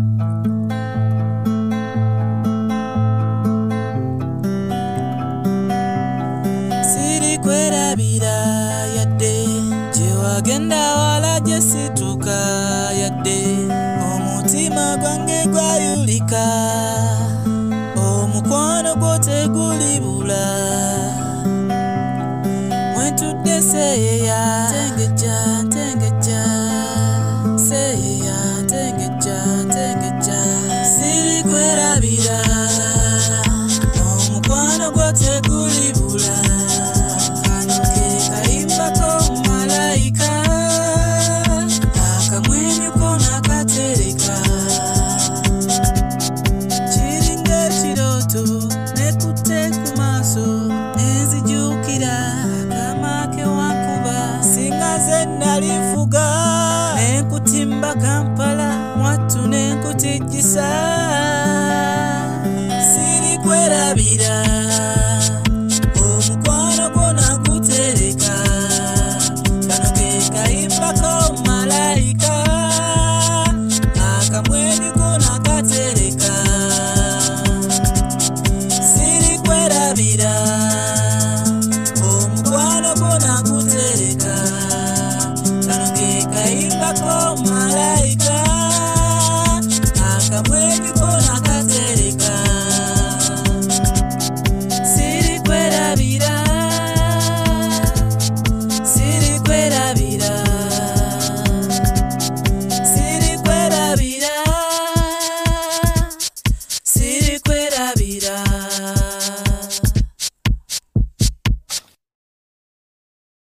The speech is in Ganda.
Siri kwerabira yadde gyewagenda wala gyesituka yadde omutima gwange gwayulika omukwano gwo tegulibula mwentudde seeya tengeja tengeja seeya tengeja tengeja siri kwerabira omukwano gwo tegulibula kano ke kayimbako malayika akamwenyuko nakatereka kiringa ekirooto nekutte ku maaso nenzijukira akamake wankuba singa ze nalifuga nenkutimba Kampala mwattu nenkutijjisa siri kwerabira omukwano gwo nagutereka kano ke kayimbako malayika akamwenyuko nakatereka siri kwerabira omukwano gwo nagutereka kano ke kayimbako malayika